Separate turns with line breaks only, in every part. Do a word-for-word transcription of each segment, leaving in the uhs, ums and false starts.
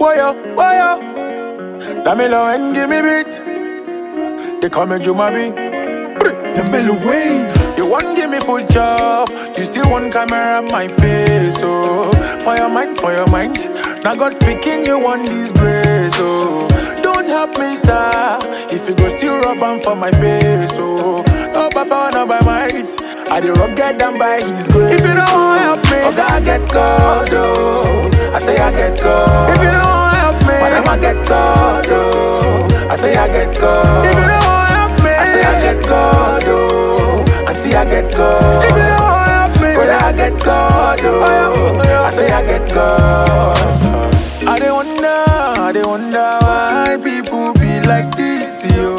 Boyo, boyo. Damilo and give me beat. They call me Jumabi. The mellow way. You want give me full job. You still want camera on my face. Oh, for your mind, for your mind. Now God picking you on disgrace. Oh, don't help me, sir. If you go still rub on for my face. Oh, no papa, no by might. I the rock get down by his grace. If you don't want help me, oh God get caught. Oh, I say I get caught. If you don't want help me, madam I get caught. Oh, I say I get caught. If you don't want help me, I say I get caught. Oh, auntie I get caught. If you don't want help me, brother I get caught. Oh, I say I get caught. I dey wonder, I dey wonder why people be like this, yo.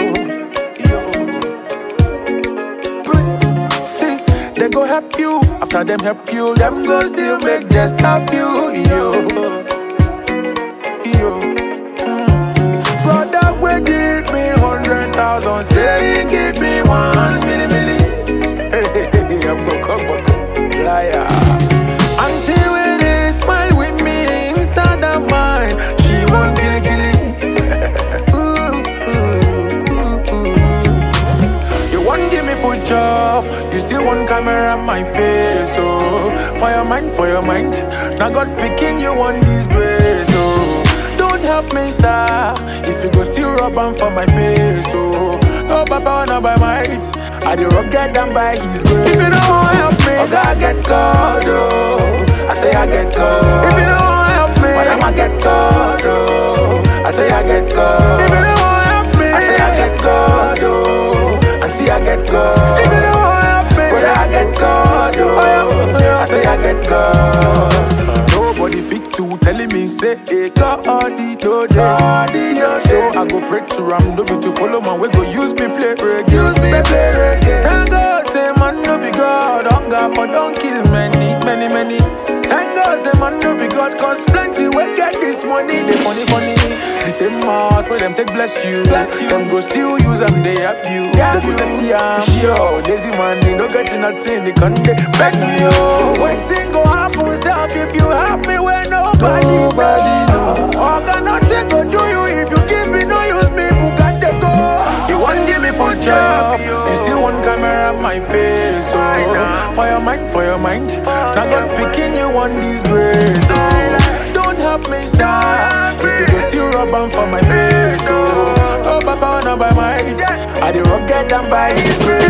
They go help you, after them help you, them go still make just stop you, yo. Yo. Mm. Brother, we give me hundred thousand, say give me one milli milli. Hey, hey, hey, hey, I'm go come, go liar. Until when they smile with me inside her mind, she won't kill it, kill it. Ooh, ooh, ooh, ooh. You won't give me full job. You still want camera on my face, oh. For your mind, for your mind. Now God picking you on disgrace, oh. Don't help me, sir. If you go still rub on for my face, oh. No papa, no by might. I the rock get down by his grace. If you don't want help me, oh God get caught, oh. I say I get caught. If you don't want help me, madam I get caught, oh. I say I get caught. If you don't want help me, I say I get caught, oh. Auntie I get caught. If you don't want I get caught, oh, I say I get caught. Nobody fit to telling me say, hey, God, the no day. So I go pray to Ram, no be to follow man. We go use me play reggae, use me play reggae. Thank God, say man no be God, hunger for don't kill many, many, many. Thank God, say man no be God, cause plenty we get this money, they funny, funny. The same mouth where them take bless you, bless you. Them go still use them, they help you. Yeah, they go say see I'm sure. Lazy man, they no get nothing, they can't they beg me, oh. When thing go happen, self, if you help me when nobody, nobody know. All got nothing go do you if you give me no use me, Bugatti go. You won't give me full job, you still want camera on my face, oh. For your mind, for your mind. Now God picking you on disgrace, oh. Don't help me, sir. If you go still rub on for my face, oh. Oh, papa, no by might. I the rock get down by his grace.